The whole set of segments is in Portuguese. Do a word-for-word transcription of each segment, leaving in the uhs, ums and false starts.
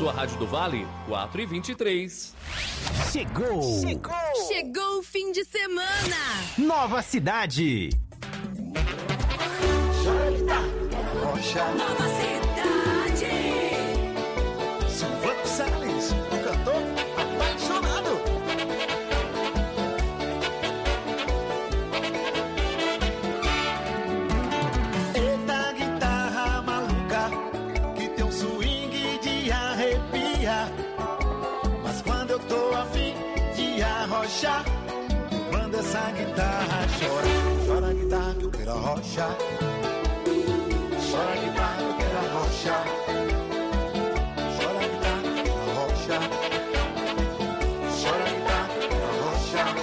sua Rádio do Vale, quatro e vinte e três. Chegou! Chegou! Chegou o fim de semana! Nova Cidade! Nova Cidade! Silvano Salles, o cantor apaixonado. Eita guitarra maluca, que tem um swing de arrepia. Mas quando eu tô afim de arrochar, quando essa guitarra chora, chora a guitarra que eu quero arrochar. Chora a guitarra que eu quero arrochar. Chora a guitarra que eu quero arrochar. Chora a guitarra que eu quero arrochar.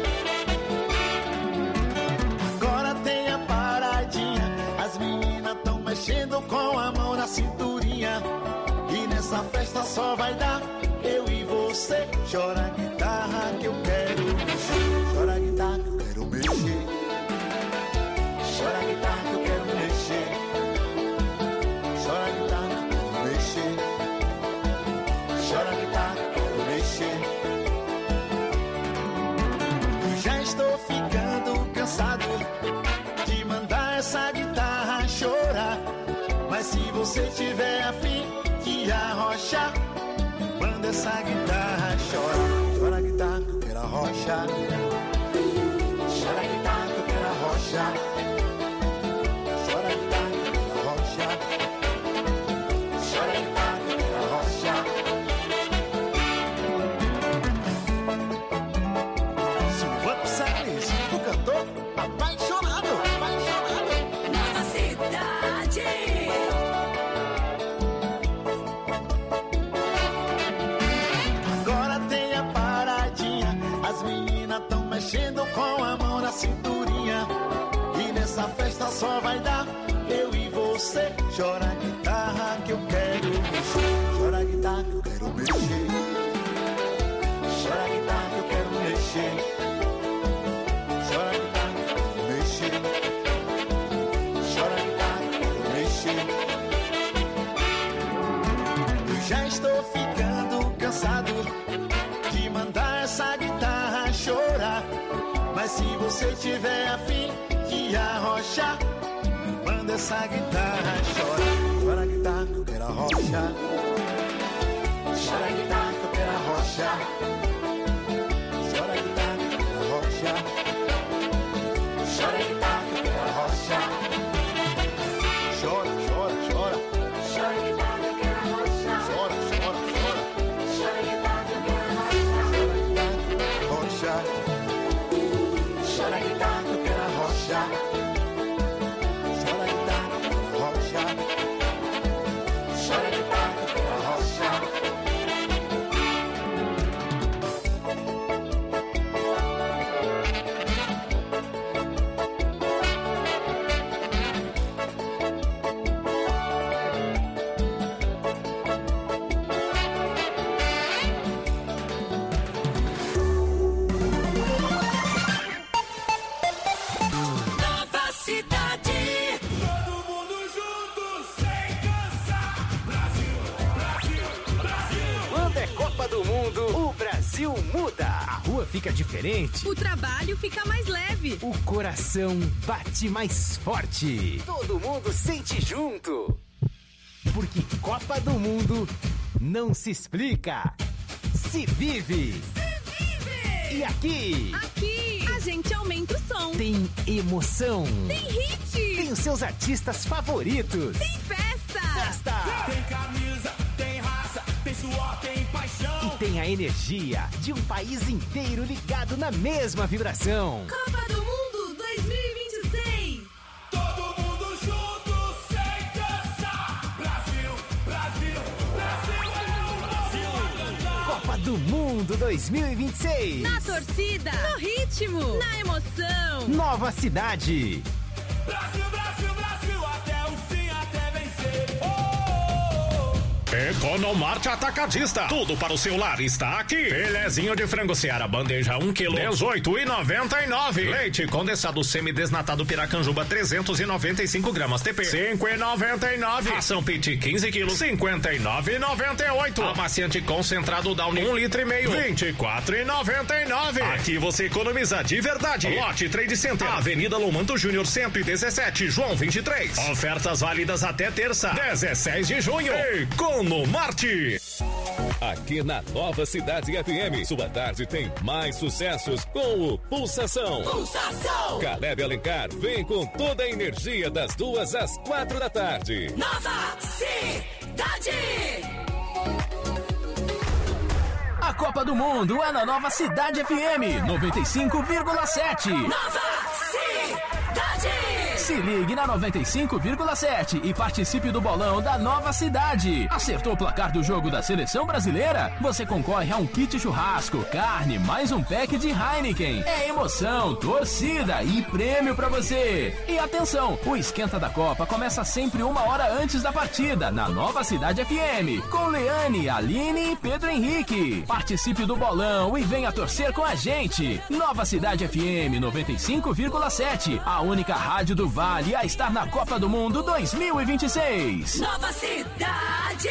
Agora tem a paradinha, as meninas tão mexendo com a mão na cinturinha. E nessa festa só vai dar eu e você. Chora a guitarra que eu quero mexer. Chora a guitarra que eu quero mexer. Chora a guitarra que eu quero mexer. Chora a guitarra que eu quero mexer. Chora a guitarra que eu quero mexer. Já estou ficando cansado de mandar essa guitarra chorar. Mas se você tiver afim de arrochar, manda essa guitarra chora. Chora a guitarra que eu quero arrochar. Chora a guitarra que eu quero arrochar. Chora a guitarra que eu quero arrochar. Chora a guitarra que eu quero arrochar. Silvano Salles, o cantor apaixonado. Apaixonado. Nova Cidade! Agora tem a paradinha, as meninas tão mexendo com a mão na cinturinha. E nessa festa só vai dar eu e você. Chora a guitarra que eu quero mexer. Chora a guitarra que eu quero mexer. Chora a guitarra que eu quero mexer. Chora a guitarra que eu quero mexer. Chora a guitarra que eu quero mexer. Eu já estou ficando cansado de mandar essa guitarra chorar. Mas se você tiver afim de arrochar, manda essa guitarra chora. Chora a guitarra que eu quero arrochar. Chora a guitarra que eu quero arrochar. Chora a guitarra que eu quero arrochar. Chora a guitarra que eu quero arrochar. Chora, chora, chora. Chora a guitarra que eu quero arrochar. Chora, chora, chora. Chora a guitarra que eu quero arrochar. Chora a guitarra que eu quero arrochar. Chora a guitarra que eu quero arrochar. Chora a guitarra que eu quero arrochar. Nova Cidade! Todo mundo junto, sem cansar. Brasil, Brasil, Brasil. Quando é Copa do Mundo, o Brasil muda. A rua fica diferente, O trabalho fica mais leve. o coração bate mais forte. Todo mundo sente junto. Porque Copa do Mundo não se explica, se vive. E aqui Aqui, a gente aumenta o som. tem emoção, Tem hit! tem os seus artistas favoritos. Tem festa! Festa! Tem camisa, tem raça, tem suor, tem paixão. E tem a energia de um país inteiro ligado na mesma vibração. Copa do Mundo dois mil e vinte e seis! Todo mundo junto, sem cansar. Brasil, Brasil, Brasil é o Brasil a cantar. Copa do Mundo dois mil e vinte e seis. Na torcida, no ritmo, na emoção. Nova Cidade. Brasil, Brasil, Brasil, até o fim, até vencer. Oh, oh, oh. Economarte Atacadista. Tudo para o seu lar está aqui. Filezinho de frango Seara, bandeja um quilo, dezoito e noventa e nove. Leite condensado semidesnatado Piracanjuba, trezentos e noventa e cinco gramas T P, cinco e noventa e nove. Ração Pit quinze quilos, cinquenta e nove e noventa e oito. Amaciante concentrado Downy, um litro e meio, vinte e quatro e noventa e nove. Aqui você economiza de verdade. Lote Trade Center, Avenida Lomanto Júnior, cento e dezessete, João vinte e três. Ofertas válidas até terça, dezesseis de junho. Economarte. Aqui na Nova Cidade F M, sua tarde tem mais sucessos com o Pulsação. Pulsação. Caleb Alencar vem com toda a energia das duas às quatro da tarde. Nova Cidade. A Copa do Mundo é na Nova Cidade F M noventa e cinco vírgula sete. Nova Cidade. Se ligue na noventa e cinco vírgula sete e participe do bolão da Nova Cidade. Acertou o placar do jogo da seleção brasileira? Você concorre a um kit churrasco, carne, mais um pack de Heineken. É emoção, torcida e prêmio pra você. E atenção, o Esquenta da Copa começa sempre uma hora antes da partida, na Nova Cidade F M, com Leane, Aline e Pedro Henrique. Participe do bolão e venha torcer com a gente. Nova Cidade F M noventa e cinco vírgula sete, a única rádio do Vale a estar na Copa do Mundo dois mil e vinte e seis. Nova Cidade.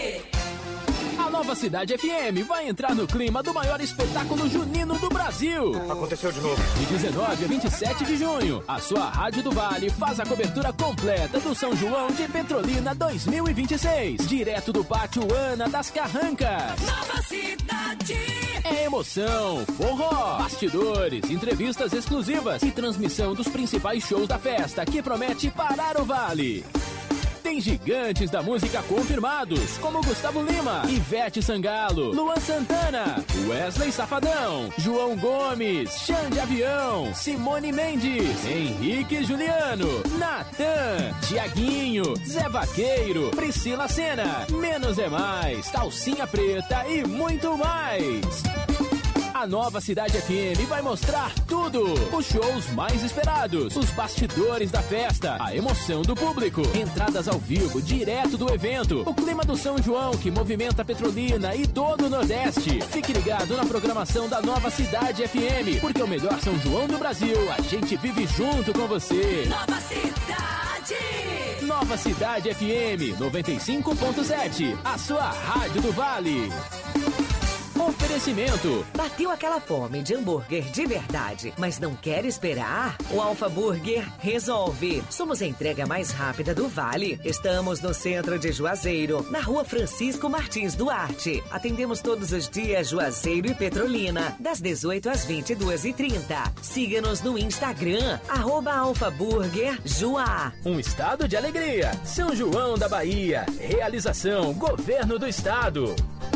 A Nova Cidade F M vai entrar no clima do maior espetáculo junino do Brasil. Aconteceu de novo. De dezenove a vinte e sete de junho, a sua Rádio do Vale faz a cobertura completa do São João de Petrolina dois mil e vinte e seis. Direto do Pátio Ana das Carrancas. Nova Cidade. É emoção, forró, bastidores, entrevistas exclusivas e transmissão dos principais shows da festa que promete parar o Vale. Tem gigantes da música confirmados, como Gustavo Lima, Ivete Sangalo, Luan Santana, Wesley Safadão, João Gomes, Xande Avião, Simone Mendes, Henrique Juliano, Natan, Tiaguinho, Zé Vaqueiro, Priscila Sena, Menos é Mais, Calcinha Preta e muito mais. A Nova Cidade F M vai mostrar tudo. Os shows mais esperados, os bastidores da festa, a emoção do público, entradas ao vivo direto do evento, o clima do São João que movimenta Petrolina e todo o Nordeste. Fique ligado na programação da Nova Cidade F M, porque o melhor São João do Brasil, a gente vive junto com você. Nova Cidade. Nova Cidade F M noventa e cinco ponto sete, a sua rádio do Vale. Oferecimento. Bateu aquela fome de hambúrguer de verdade, mas não quer esperar? O Alfa Burger resolve. Somos a entrega mais rápida do Vale. Estamos no centro de Juazeiro, na rua Francisco Martins Duarte. Atendemos todos os dias Juazeiro e Petrolina, das dezoito às vinte e duas e trinta. Siga-nos no Instagram, arroba Alfa Burger Juá. Um estado de alegria. São João da Bahia. Realização Governo do Estado.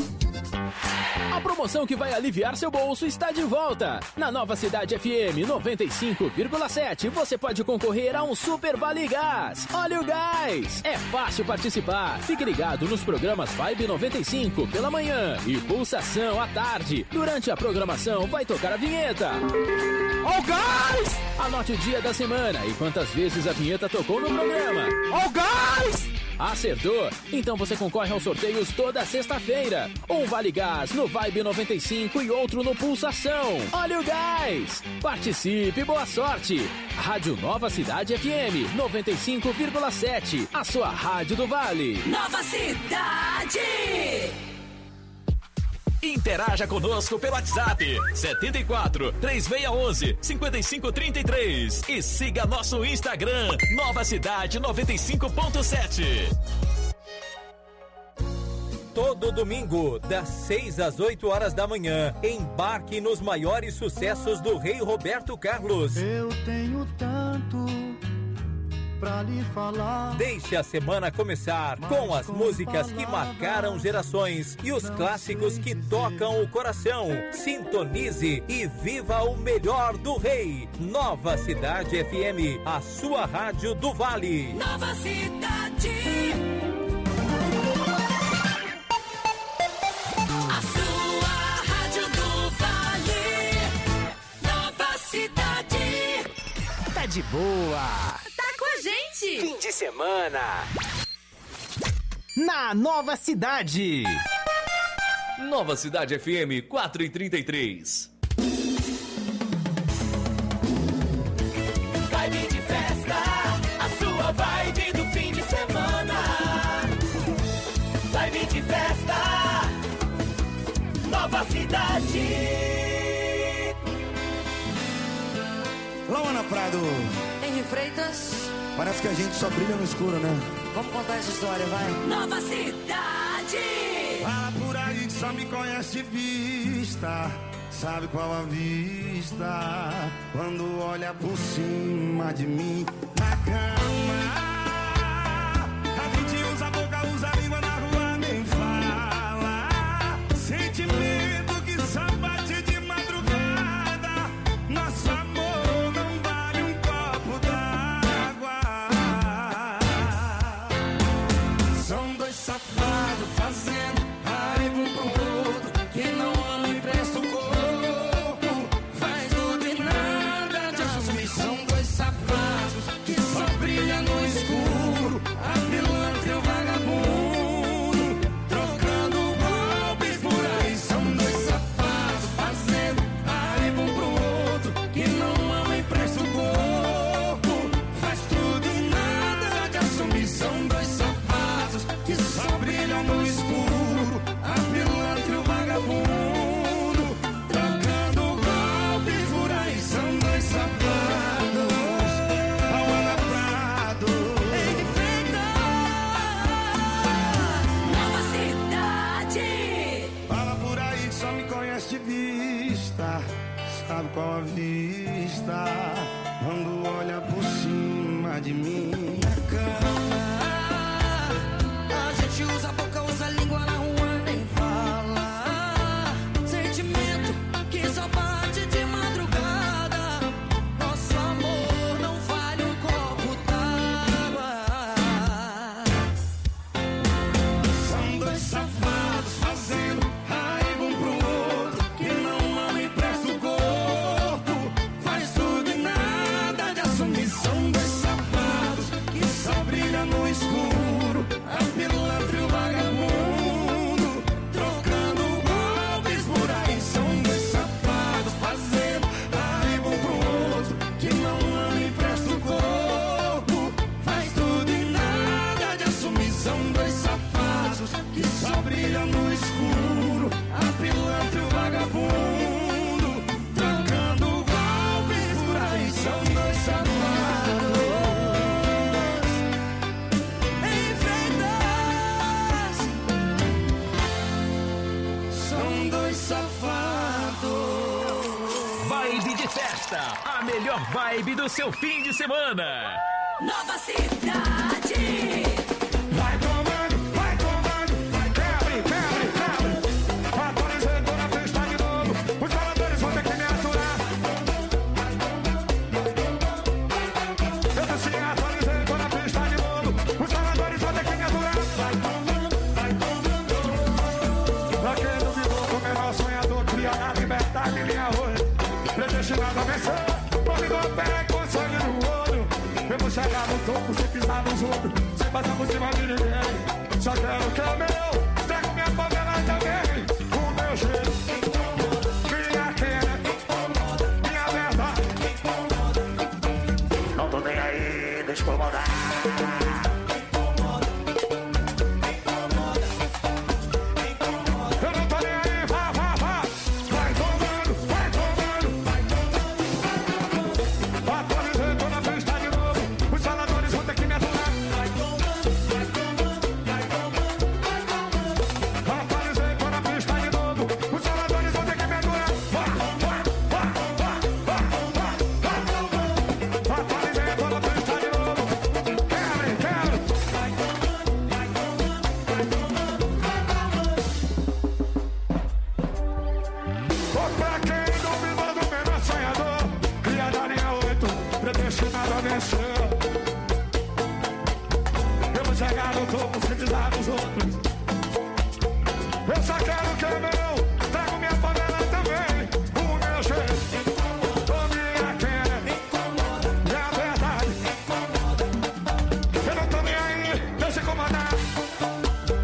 A promoção que vai aliviar seu bolso está de volta. Na Nova Cidade F M noventa e cinco vírgula sete, você pode concorrer a um Super Vale Gás. Olha o gás! É fácil participar. Fique ligado nos programas Vibe noventa e cinco pela manhã e Pulsação à tarde. Durante a programação vai tocar a vinheta. Ó o gás! Anote o dia da semana e quantas vezes a vinheta tocou no programa. Ó o gás! Acertou? Então você concorre aos sorteios toda sexta-feira. Um Vale Gás no Vibe noventa e cinco e outro no Pulsação. Olha o gás! Participe, boa sorte! Rádio Nova Cidade F M noventa e cinco vírgula sete, a sua rádio do Vale. Nova Cidade! Interaja conosco pelo WhatsApp setenta e quatro, três seis um um, cinco cinco três três e siga nosso Instagram Nova Cidade noventa e cinco ponto sete. Todo domingo, das seis às oito horas da manhã, embarque nos maiores sucessos do Rei Roberto Carlos. Eu tenho tanto pra lhe falar. Deixe a semana começar com as músicas que marcaram gerações e os clássicos que tocam o coração. Sintonize e viva o melhor do Rei. Nova Cidade F M, a sua rádio do Vale. Nova Cidade. A sua rádio do Vale. Nova Cidade. Tá de boa. Tá com a gente. Fim de semana. na Nova Cidade. Nova Cidade F M quatro e trinta e três. Vibe de festa, a sua vibe do fim de semana. Vibe de festa, Nova Cidade. Lawana Prado. Henri Freitas. Parece que a gente só brilha no escuro, né? Vamos contar essa história, vai. Nova Cidade. Fala por aí que só me conhece de vista. Sabe qual a vista? Quando olha por cima de mim na cama. A gente usa a boca, usa a língua, na rua nem fala. Sentimento que só bate de madrugada. Nosso amor não vale um copo d'água. São dois safados fazendo raiva um pro outro. Que não ama e presta o corpo. Faz tudo e nada de assumir. São dois safados que só brilham no escuro. A pilantra e o vagabundo trocando golpes por aí. São dois safados fazendo raiva um pro outro. Que não ama e presta o corpo. Faz tudo e nada de assumir. São dois safados que só brilham no escuro. A pilantra e o vagabundo trocando golpes por aí. São dois safados. Lawana Prado. Henri Freitas. Nova Cidade. Fala por aí que só me conhece de vista. Sabe qual a vista? Quando olha por cima de mim na cama. A gente usa a boca, usa a língua, na rua nem fala. Sentimento que só bate de madrugada. Nosso amor não vale um copo d'água. São dois safados fazendo raiva um pro outro. Que não ama e presta o corpo. Faz tudo e nada de assumir. São dois safados que só brilham no escuro. A pilantra e o vagabundo trocando golpes por aí. São dois safados fazendo raiva um pro outro. Que não ama e presta o corpo. Faz tudo e nada de assumir. São dois safados que só brilham no escuro. A pilantra e o vagabundo trocando golpes por aí. São dois safados. Henri Freitas. São dois safados. Vibe de festa, a melhor vibe do seu fim de semana. Nova Cidade. Vai tomando, vai tomando, vai quebre, quebre, quebre. Atualizei, tô na pista de novo. Os faladores vão ter que me aturar. Eu disse, atualizei, tô na pista de novo. Os faladores vão ter que me aturar. Vai tomando, vai tomando. Pra quem duvidou, como é nosso sonhador, cria na liberdade, minha rua. Predestinado a vencer. Comigo a pé, com sangue no olho. Eu vou chegar no topo, sem pisar nos outros. Sem passar por cima de ninguém. Só quero que é meu. Trago minha favela também. O meu jeito. Minha queda. Minha verdade. Não tô nem aí, deixa eu incomodar. Eu não tô nem aí, vá, vá, vá. Vai tomando, vai tomando. Atualizei, tô na pista de novo. Os faladores vão ter que me aturar. Vai tomando, vai tomando, vai tomando, vai tomando. Atualizei, tô na pista de novo. Os faladores vão ter que me aturar. Vá, vá, vá, vá, vá, vá, vá, vá. Atualizei, tô na pista de novo. Quero, quero. Vai tomando, vai tomando, vai tomando, vai tomando. Ô, pra quem duvidou do menor sonhador, criada a linha oito, predestinado a vencer. Eu vou chegar no topo sem pisar nos outros. Eu só quero que é meu. Trago minha favela também. O meu jeito. Tô minha queda. Minha verdade. Eu não tô nem aí. Deixa eu incomodar.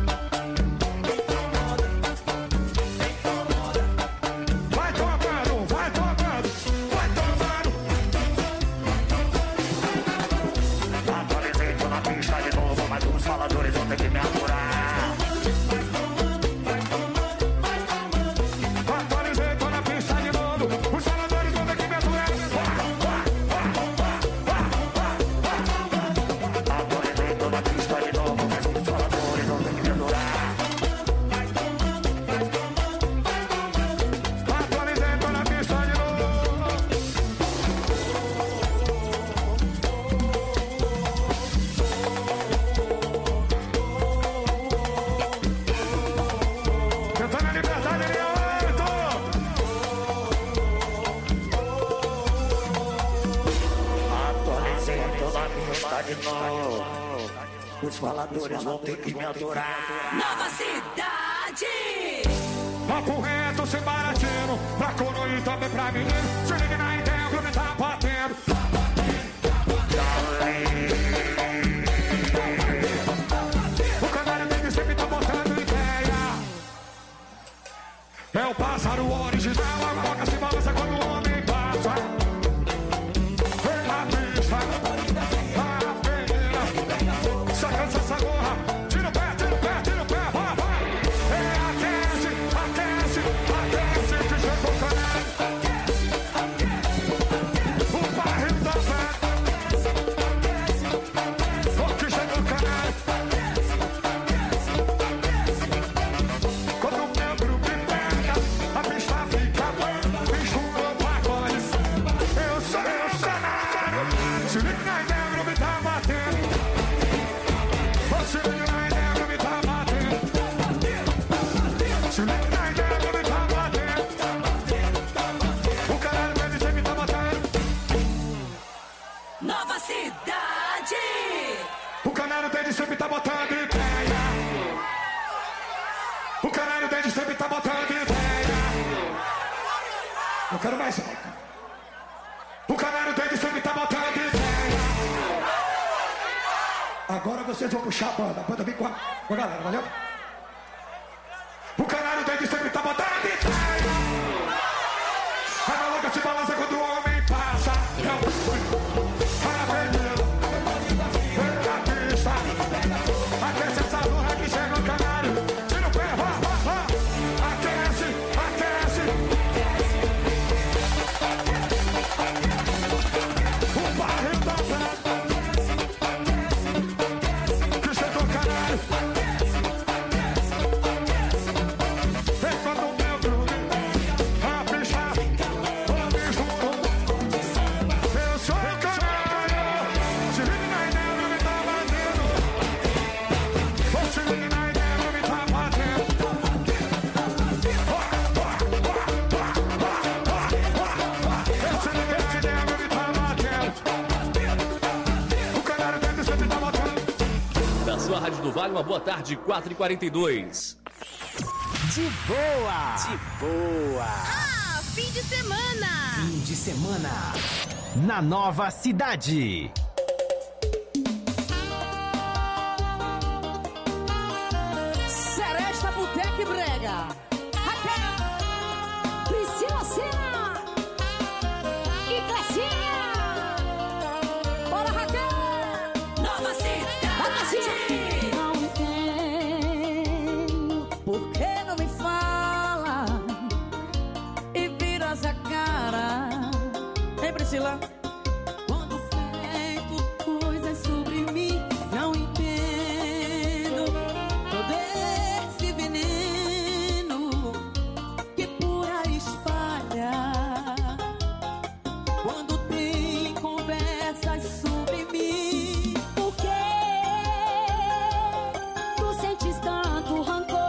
estagnou. Os faladores vão ter que me adorar. Nova Cidade! Papo reto, sem baratinho, pra coroa e também pra menino. Se liga na ideia, o clube tá batendo. Tá batendo, tá batendo. O canário dele sempre tá botando ideia. É o pássaro original, a boca se balança quando o homem passa. Vem na pista, a avenida. Sacança essa gorra, tira o pé, tira o pé, tira o pé, vai, vai. É aquece, aquece, aquece, que chegou o canário. O barril da fé. O que chegou o canário. Quando o meu grupo pega, a pista fica banda, mistura o pagode. Eu sou o canário. Se liga na ideia, o grupo tá batendo. Se liga na ideia, o grupo tá batendo. Se liga na ideia, o grupo tá batendo. O caralho vai dizer que tá batendo. Nova Cidade! O canário desde sempre tá botando ideia. O canário desde sempre tá botando ideia. Eu quero mais alto. O canário desde sempre tá botando ideia. Agora vocês vão puxar a banda. A banda vem com a, com a galera, valeu? O canário desde sempre tá botando ideia. A maluca se balança quando o homem passa. É o avenida. Vem na pista. Aquece essa lua que chega no canário. Tira o pé, vá, vá, vá. Aquece, aquece. O barril da fé. Que chegou o canário. Vem quando o meu grupo a pista, o misturou. Eu sou o canário. Se liga na ideia, o grupo tá batendo. Se liga na ideia, o grupo tá batendo. Se liga na ideia, o grupo tá batendo. O canário dentro sempre tá batendo. Da sua Rádio do Vale, uma boa tarde, quatro e quarenta e dois. De boa! De boa! Ah, fim de semana! Fim de semana na Nova Cidade. Seresta Boteca e Brega. Raquel, Priscila Sena e Clecinha. Bora, Raquel. Nova Cidade! Não entendo por que não me fala e vira essa cara. Hein, Priscila? Quando pego coisas sobre mim, não entendo todo esse veneno que por aí espalha. Quando tem conversas sobre mim, por que tu sentes tanto rancor?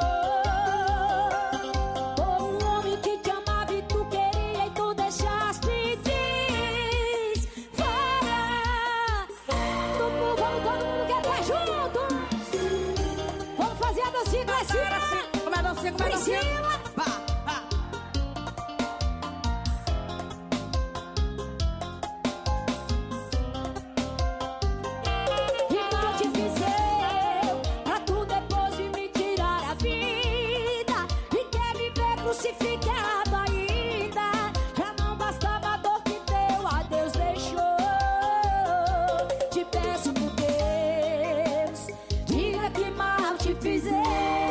Por um homem que te amava e tu queria e tu deixaste. Diz, fora. Tu por vamos todo mundo quer estar junto. Vamos fazer a dancinha, Clecinha. Como é a dancinha, como é a dancinha? Pá, pá. E mal te fiz eu, pra tu depois de me tirar a vida. E quer me ver crucificado ainda. Já não bastava a dor que teu adeus deixou. Te peço por Deus, diga que mal te fiz eu.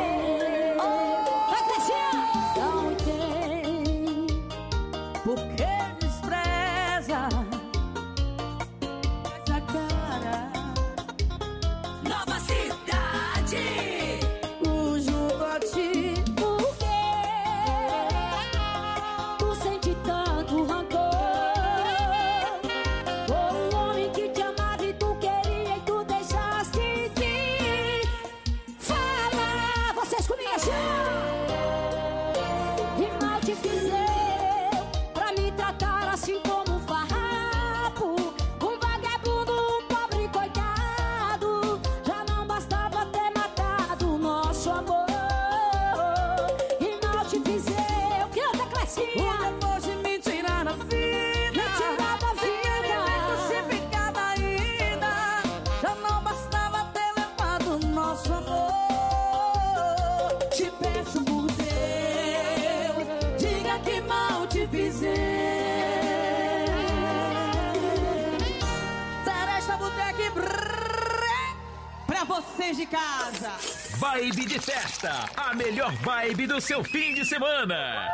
Vai, Clecinha! Não entendo por que despreza essa cara. Nova Cidade! O jogo a ti, por quê? depois de me tirar da vida, crucificada ainda. Já não bastava ter levado nosso amor. Te peço por Deus, diga que mal te fizer. Seresta Boteco pra vocês de casa. Vibe de festa, a melhor vibe do seu fim de semana.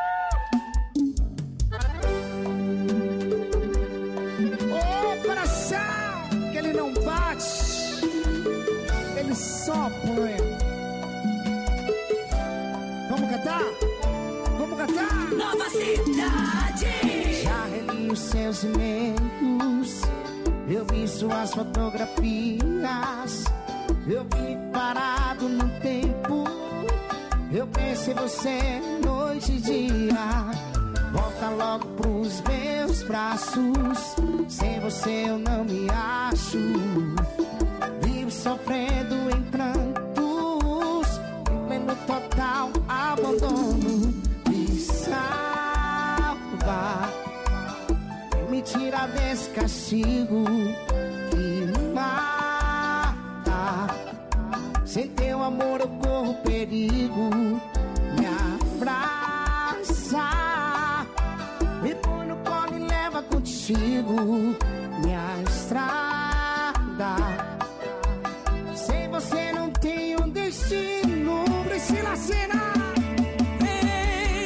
Ô coração, que ele não bate, ele só põe. Vamos cantar? Vamos cantar? Nova Cidade. Já reli os seus e-mails, eu vi suas fotografias, eu vi parado no tempo, eu pensei você noite e dia. Volta logo pros meus braços, sem você eu não me acho. Vivo sofrendo em prantos, em pleno total abandono. Me salva, me tira desse castigo que mata. Sem teu amor eu corro perigo. Me abraça, me põe no colo e leva contigo minha estrada.